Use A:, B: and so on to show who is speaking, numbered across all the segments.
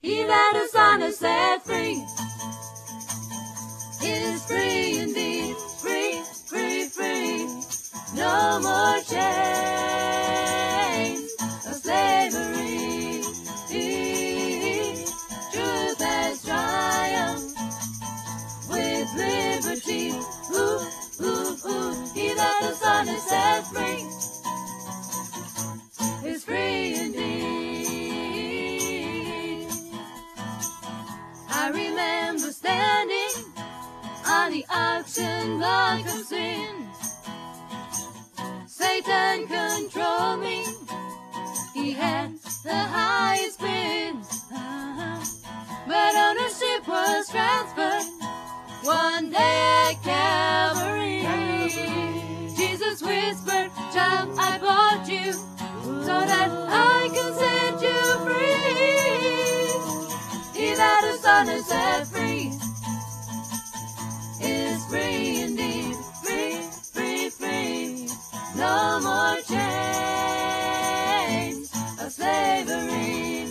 A: He that the Son has set free is free indeed. Free, free, free. No more chains of slavery. Truth has triumphed with liberty. Ooh, ooh, ooh. He that the Son has set free is free indeed. I remember standing on the auction block of sin. Satan controlled me. He had the highest bid. But ownership was transferred one day at Calvary. Jesus whispered, "Child, I bought you so that I can set you free." He that the Son has set free is free indeed. Free, free, free. No more chains of slavery.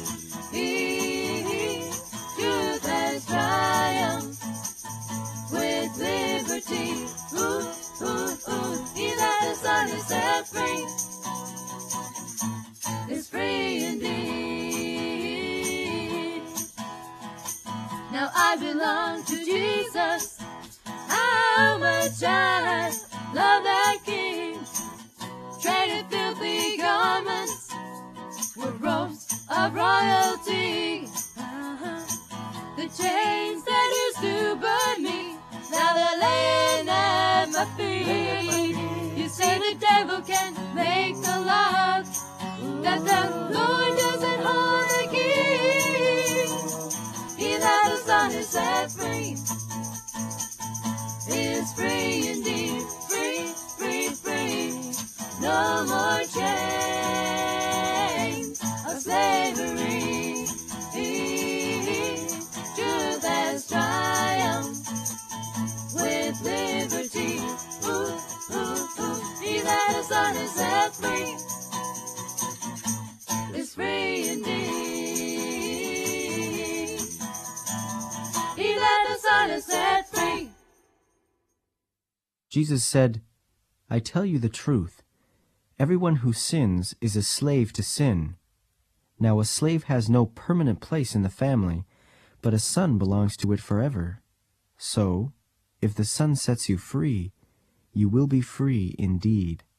A: Truth has triumphed with liberty. Ooh, ooh, ooh. He that the Son has set free is free indeed. Now I belong to Jesus. How much I love that King. Traded filthy garments with robes of royalty. The chains that used to burn me, now they're laying at my feet. You say the devil can make the lock, that the Lord doesn't hold the key. He that the Son has set free is free indeed. Free, free, free. No more chains of slavery. Truth has triumphed with liberty. Ooh, ooh, ooh. He that the Son has set free is free indeed. He that the Son has set free.
B: Jesus said, "I tell you the truth. Everyone who sins is a slave to sin. Now a slave has no permanent place in the family, but a son belongs to it forever. So, if the Son sets you free, you will be free indeed."